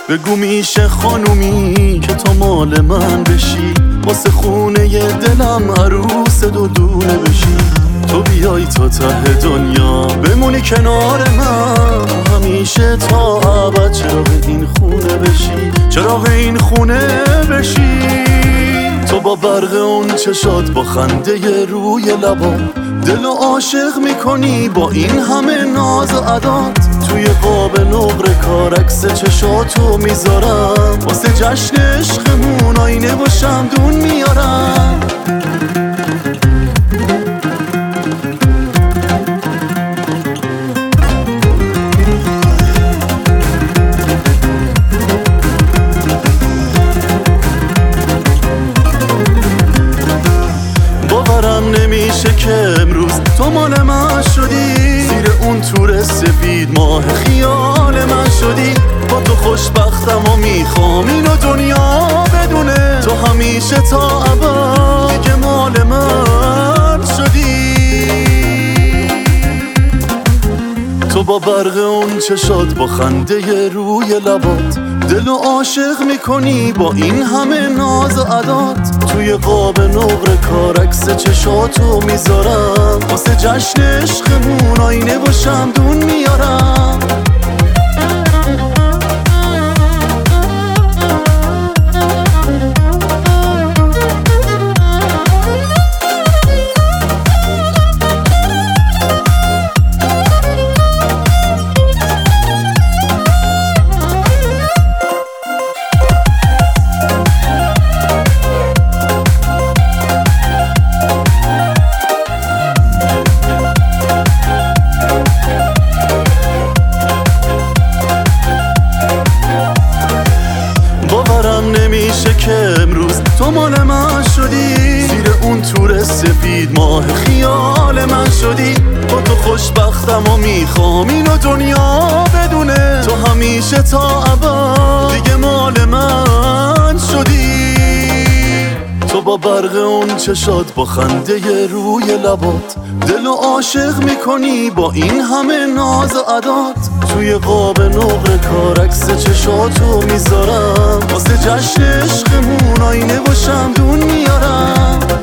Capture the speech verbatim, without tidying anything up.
بگو میشه خانومی که تو مال من بشی، واسه خونه ی دلم عروس دو دونه بشی. تو بیای تا ته دنیا بمونی کنار من، همیشه تا ابد چراغ این خونه بشی، چراغ این خونه بشی. تو با برق اون چشات، با خنده روی لبات، دلو عاشق میکنی با این همه ناز و عدات. توی قاب نقره کار عکس چشاتو میذارم، واسه جشن عشقمون آینه و شمدون میارم. باورم نمیشه که امروز تو مال من شدی، زیر اون تور سفید ماه خیال من شدی. با تو خوشبختم و میخوام اینو دنیا بدونه، تو همیشه تا ابد دیگه مال من شدی. تو با برق اون چشات، با خنده روی لبات، دلو عاشق میکنی با این همه ناز و عدات. توی قاب نقره کار عکس چشاتو میذارم، واسه جشن عشقمون آینه و شمدون میارم. باورم نمیشه که امروز تو مال من شدی، زیر اون تور سفید ماه خیال من شدی. با تو خوشبختم و میخوام اینو دنیا بدونه، تو همیشه تا ابد دیگه مال من شدی. تو با برق اون چشات، با خنده روی لبات، دلو عاشق میکنی با این همه ناز و عدات. توی قاب نقره کار عکس چشاتو میذارم، واسه جشن عشقمون آینه و شمدون میارم.